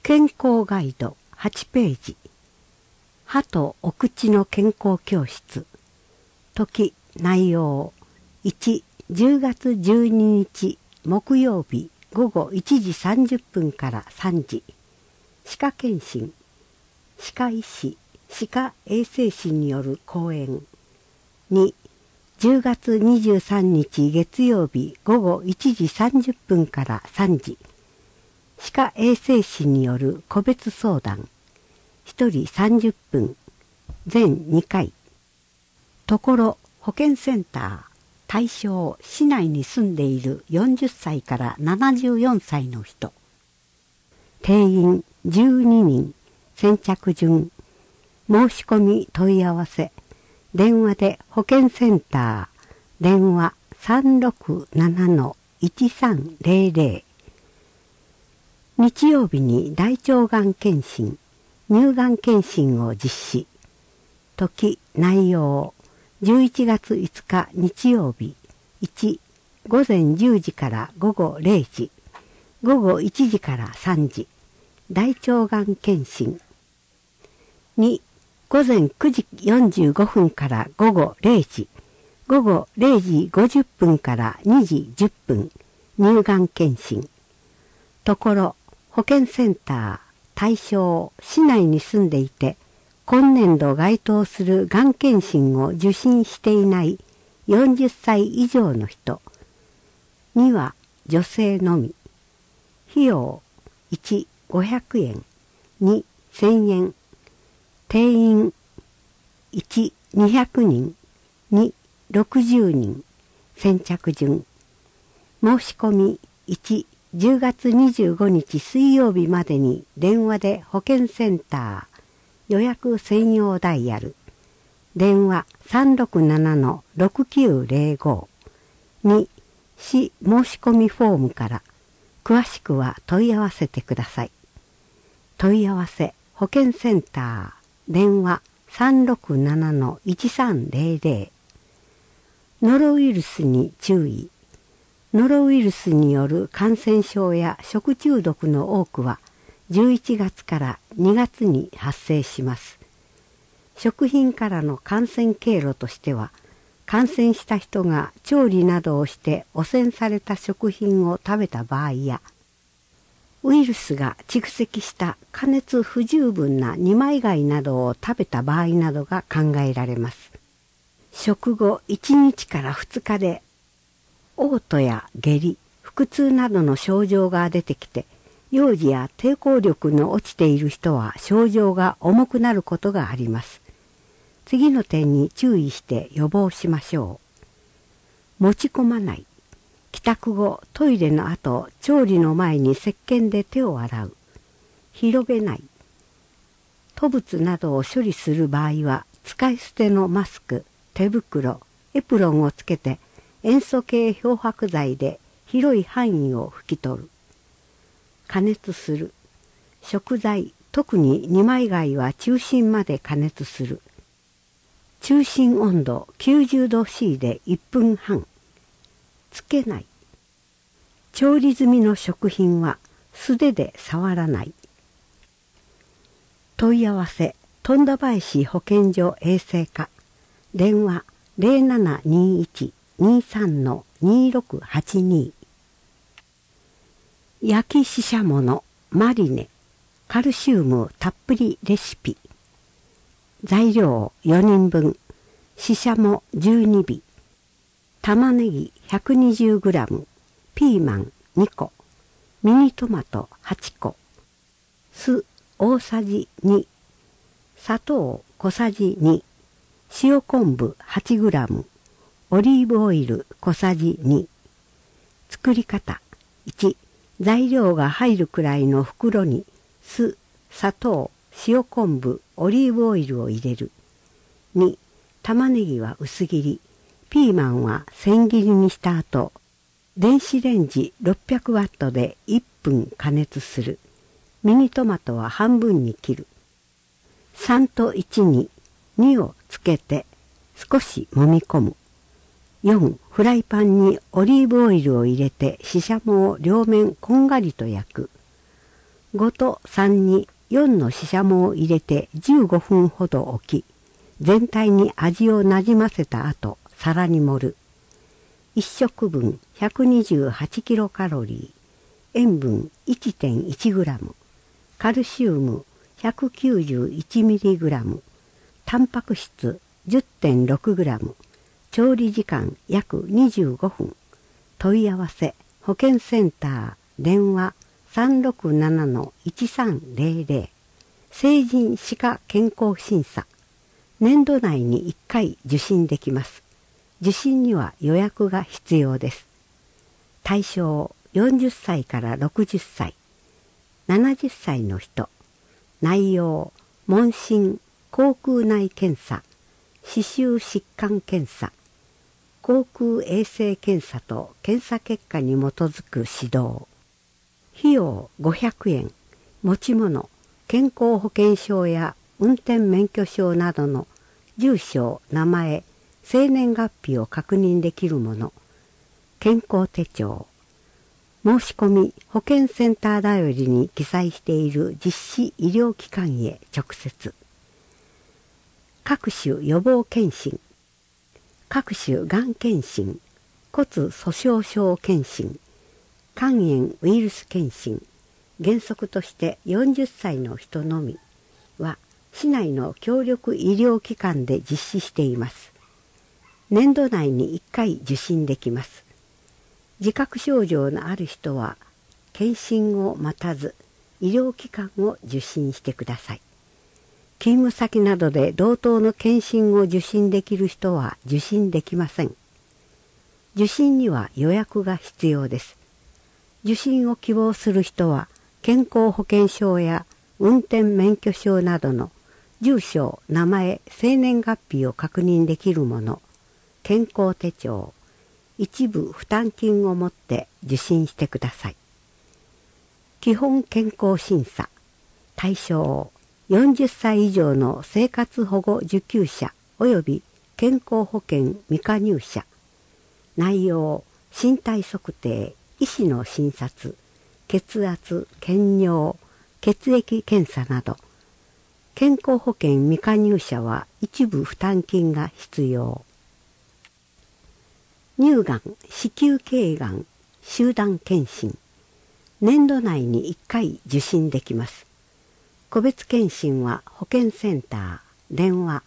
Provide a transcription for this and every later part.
健康ガイド8ページ。歯とお口の健康教室。時、内容。1、10月12日木曜日午後1時30分から3時。歯科検診。歯科医師、歯科衛生士による講演。2、10月23日月曜日午後1時30分から3時。歯科衛生士による個別相談。1人30分。全2回。ところ、保健センター、対象、市内に住んでいる40歳から74歳の人。定員12人。先着順。申し込み問い合わせ。電話で保健センター。電話 367-1300。日曜日に大腸がん検診、乳がん検診を実施。時、内容。11月5日日曜日。1、午前10時から午後0時。午後1時から3時。大腸がん検診。2、午前9時45分から午後0時。午後0時50分から2時10分。乳がん検診。ところ、保健センター、対象、市内に住んでいて、今年度該当するがん検診を受診していない40歳以上の人には女性のみ。費用1、500円、2、1000円。定員1、200人、2、60人。先着順。申し込み1、10月25日水曜日までに電話で保健センター予約専用ダイヤル。電話 367-6905。2、市申し込みフォームから。詳しくは問い合わせてください。問い合わせ保健センター。電話 367-1300。ノロウイルスに注意。ノロウイルスによる感染症や食中毒の多くは11月から2月に発生します。食品からの感染経路としては、感染した人が調理などをして汚染された食品を食べた場合や、ウイルスが蓄積した加熱不十分な二枚貝などを食べた場合などが考えられます。食後1日から2日で嘔吐や下痢、腹痛などの症状が出てきて、幼児や抵抗力の落ちている人は症状が重くなることがあります。次の点に注意して予防しましょう。持ち込まない。帰宅後、トイレの後、調理の前に石鹸で手を洗う。広げない。吐物などを処理する場合は、使い捨てのマスク、手袋、エプロンをつけて、塩素系漂白剤で広い範囲を拭き取る。加熱する。食材、特に二枚貝は中心まで加熱する。中心温度90度 C で1分半。つけない。調理済みの食品は素手で触らない。問い合わせ、富田林保健所衛生課。電話 0721-23-2682。焼きししゃものマリネ、カルシウムたっぷりレシピ。材料4人分、ししゃも12尾、玉ねぎ 120g、ピーマン2個、ミニトマト8個、酢大さじ2、砂糖小さじ2、塩昆布 8g、オリーブオイル小さじ2。作り方。1、材料が入るくらいの袋に酢、砂糖、塩昆布、オリーブオイルを入れる。2、玉ねぎは薄切り、ピーマンは千切りにした後、電子レンジ600ワットで1分加熱する。ミニトマトは半分に切る。3と1に2をつけて少し揉み込む。4、フライパンにオリーブオイルを入れてししゃもを両面こんがりと焼く。 5と3に4のししゃもを入れて15分ほど置き、全体に味をなじませた後、皿に盛る。1食分128キロカロリー、塩分 1.1 グラム、カルシウム191ミリグラム、タンパク質 10.6 グラム、調理時間約25分。問い合わせ保健センター電話 367-1300。成人歯科健康審査。年度内に1回受診できます。受診には予約が必要です。対象40歳から60歳、70歳の人。内容問診、口腔内検査、歯周疾患検査、口腔衛生検査と検査結果に基づく指導。費用500円。持ち物、健康保険証や運転免許証などの住所、名前、生年月日を確認できるもの。健康手帳。申し込み保健センターだよりに記載している実施医療機関へ直接。各種予防検診。各種がん検診、骨粗鬆症検診、肝炎ウイルス検診。原則として40歳の人のみは市内の協力医療機関で実施しています。年度内に1回受診できます。自覚症状のある人は検診を待たず医療機関を受診してください。勤務先などで同等の検診を受診できる人は受診できません。受診には予約が必要です。受診を希望する人は健康保険証や運転免許証などの住所、名前、生年月日を確認できるもの、健康手帳、一部負担金を持って受診してください。基本健康審査。対象40歳以上の生活保護受給者及び健康保険未加入者。内容身体測定、医師の診察、血圧、検尿、血液検査など。健康保険未加入者は一部負担金が必要。乳がん、子宮頸がん、集団検診。年度内に1回受診できます。個別検診は保健センター、電話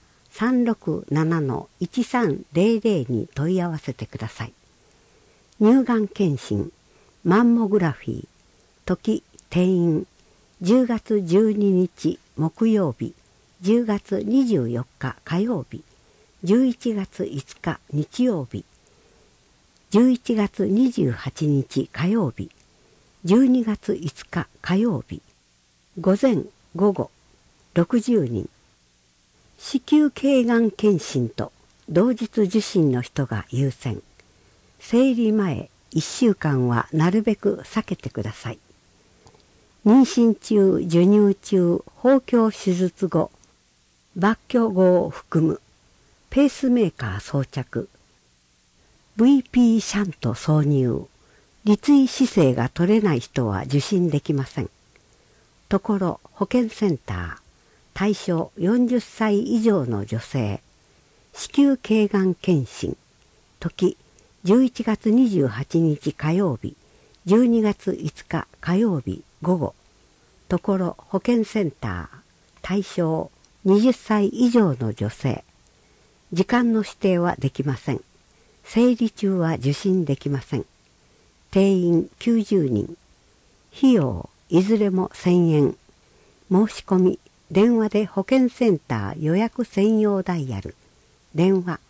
367-1300 に問い合わせてください。乳がん検診、マンモグラフィー、時、定員、10月12日木曜日、10月24日火曜日、11月5日日曜日、11月28日火曜日、12月5日火曜日、午前午後60人。子宮頸がん検診と同日受診の人が優先。生理前1週間はなるべく避けてください。妊娠中、授乳中、包協手術後、抜去後を含むペースメーカー装着、VP シャント挿入、立位姿勢が取れない人は受診できません。ところ保健センター、対象40歳以上の女性、子宮頸がん検診、時11月28日火曜日、12月5日火曜日午後。ところ保健センター、対象20歳以上の女性。時間の指定はできません。生理中は受診できません。定員90人。費用いずれも1000円。申し込み電話で保健センター予約専用ダイヤル。電話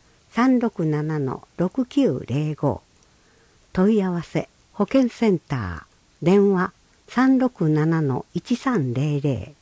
367-6905。問い合わせ保健センター電話 367-1300。